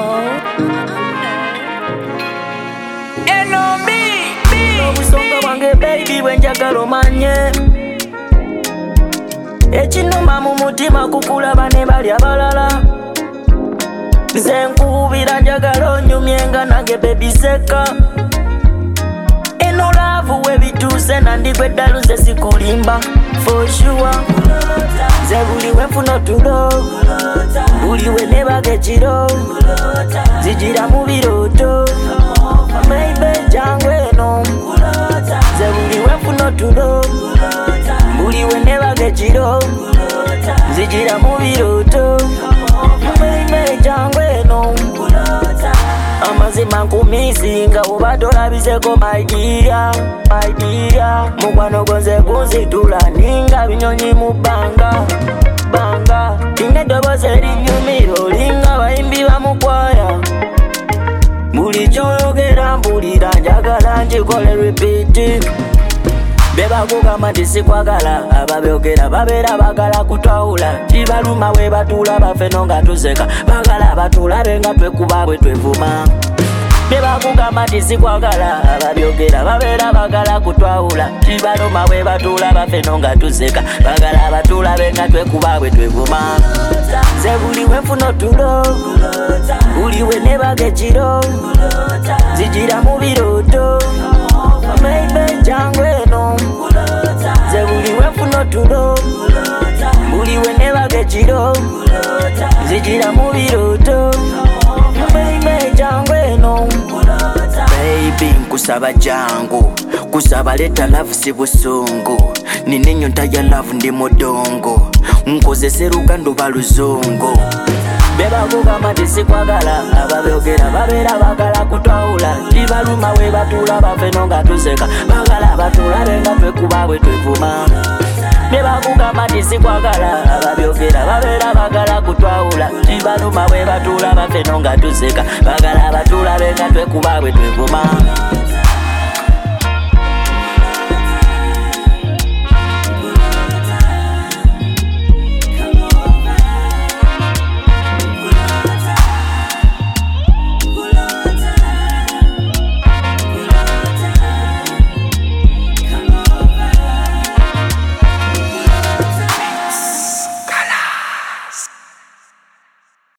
Obusonga bwange baby bwenjagala omanye ekinuma mu mutima kukulaba ne bali abalala nze nkubira njagala onyumye nga nange baby seka eno laavu webituuse nandigwe eddalu nze sikulimba for sure nze buli wenfuna otulo buli we nebaga ekiro zigira mu birooto maybe jangu eno nze buli wenfuna otulo buli we nebaga ekiro zigira mu birooto maybe jangu eno amazima nkumisinga oba tolabizeko my dear mukwano gonze gunzitula ninga binyonyi mu bbanga tinga eddobozi erinyumira olinga bayimbi bamukwaya buli kyoyogera mpulira njagala njikole repeat bebakugamba nti sikwagala ababyogera babeera bagala kutwawula kibaluma we batuula bafeno nga tuzeka bagala batulabe nga twekuba bwe twevuma bebakugamba nti sikwagala ababyogera babeera bagala kutwawula kibaluma we batuula bafeno nga tuzeka bagala batulabe nga twekuba bwe twevuma nze buli wenfuna otulo buli we nebaga ekiro zigira mu birooto maybe jangu eno nze buli wenfuna otulo buli we nebaga ekiro zigira mu birooto maybe jangu eno baby nkusaba jangu kusaba leta love si busungu nina ennyonta ya love ndi mudongo nkozese lugando baluzongo bebakugamba nti sikwagala ababyogera babeera bagala kutwawula kibaluma we batuula bafeno nga tuzeka bagala batulabe nga twekuba bwe twevuma bebakugamba nti sikwagala ababyogera babeera bagala kutwawula kibaluma we batuula bafeno nga tuzeka bagala batulabe nga twekuba bwe twevuma